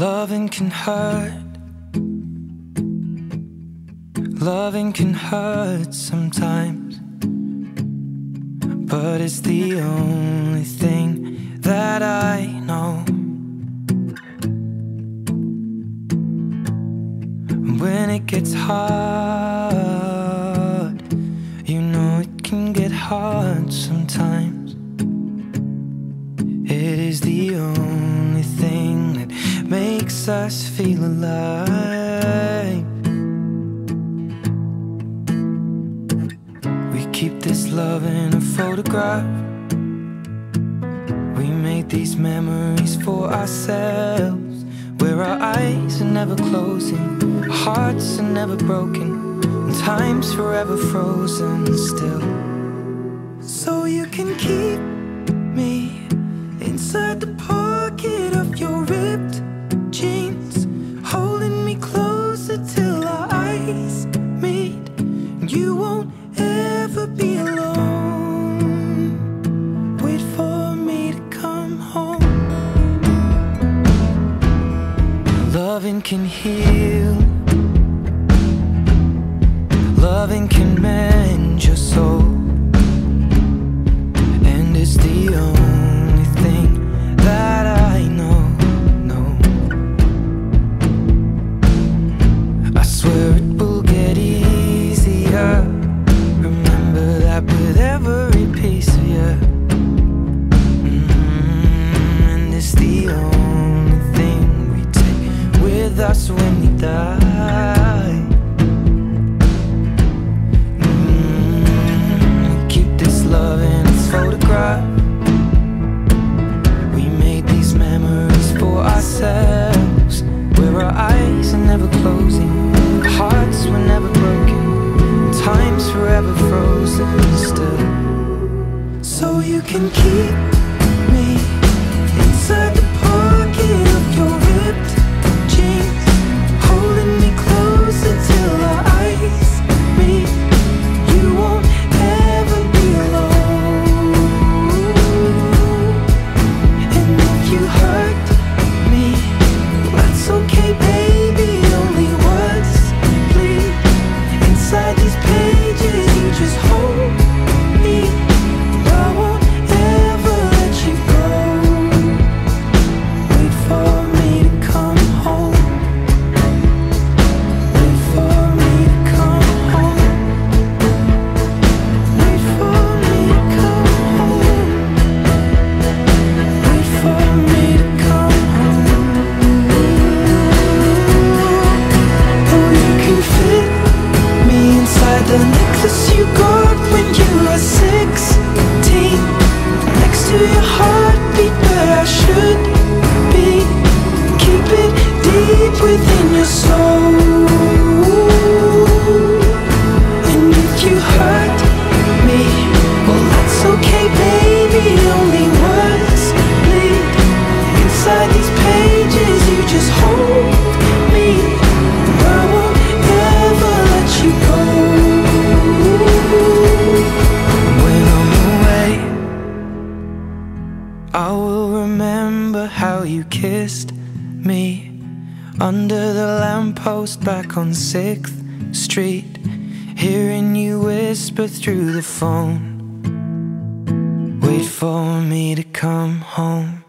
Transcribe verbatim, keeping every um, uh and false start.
Loving can hurt. Loving can hurt sometimes, but it's the only thing that I know. When it gets hard, you know it can get hard sometimes. It is the only thing that makes us feel alive. We keep this love in a photograph. We made these memories for ourselves, where our eyes are never closing, our hearts are never broken, and time's forever frozen still. So you can keep me inside the pocket of your ripped jeans, holding me closer till our eyes meet. You won't ever be alone. Wait for me to come home. Loving can heal. Loving can mend your soul, and it's the only thing that I know, no. I swear it will get easier. Remember that with every piece of you. Mm-hmm. And it's the only thing we take with us when we die. Mm-hmm. We keep this love in its photograph. Memories for ourselves, where our eyes are never closing, our hearts were never broken, time's forever frozen still. So you can keep me inside the pocket of your ripped jeans, holding me closer till our eyes meet. You won't ever be alone. You hurt me, that's okay, baby. Only words bleed inside these pages. You just hold me. I won't ever let you go. Wait for me to come home. Wait for me to come home. Wait for me to come home. Wait for me to come home. Oh, you can fit me inside the necklace you got when you were sixteen, next to your heartbeat where I should be. Keep it deep within your soul. And if you hurt me, well, that's okay, baby. Only words bleed inside these pages. You just hold me. I won't ever let you go. When I'm away, I will remember how you kissed me under the lamppost back on sixth street, hearing you whisper through the phone. Wait for me to come home.